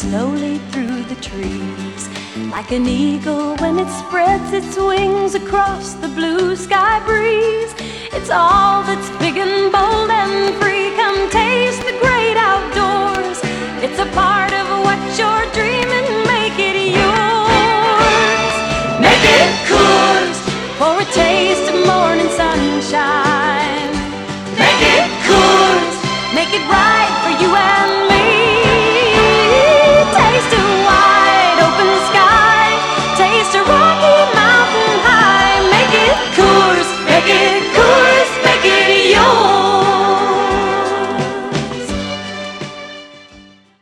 slowly through the trees. Like an eagle when it spreads its wings across the blue sky breeze. It's all that's big and bold and free. Come taste the